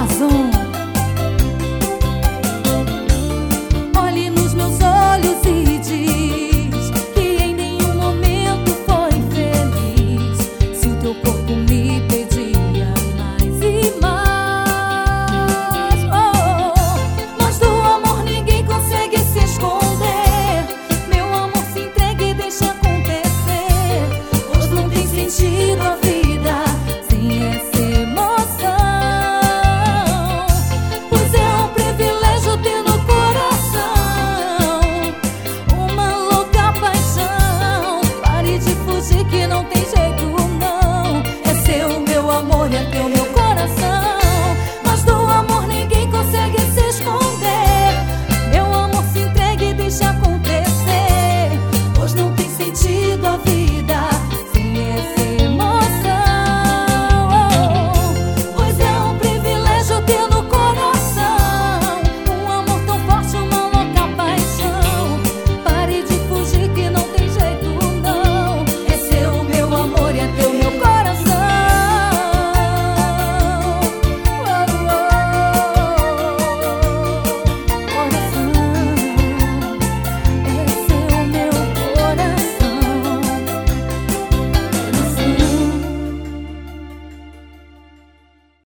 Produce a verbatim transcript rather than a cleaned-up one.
Amazon. Olhe nos meus olhos e diz que em nenhum momento foi feliz. Se o teu corpo me pedia mais e mais, oh, mas do amor ninguém consegue se esconder. Meu amor, se entrega e deixa acontecer, pois não tem sentido a vida sem essa emoção. Pois é um privilégio ter no coração uma louca paixão. Pare de fugir que não tem jeito não. É seu meu amor e é teu meu coração.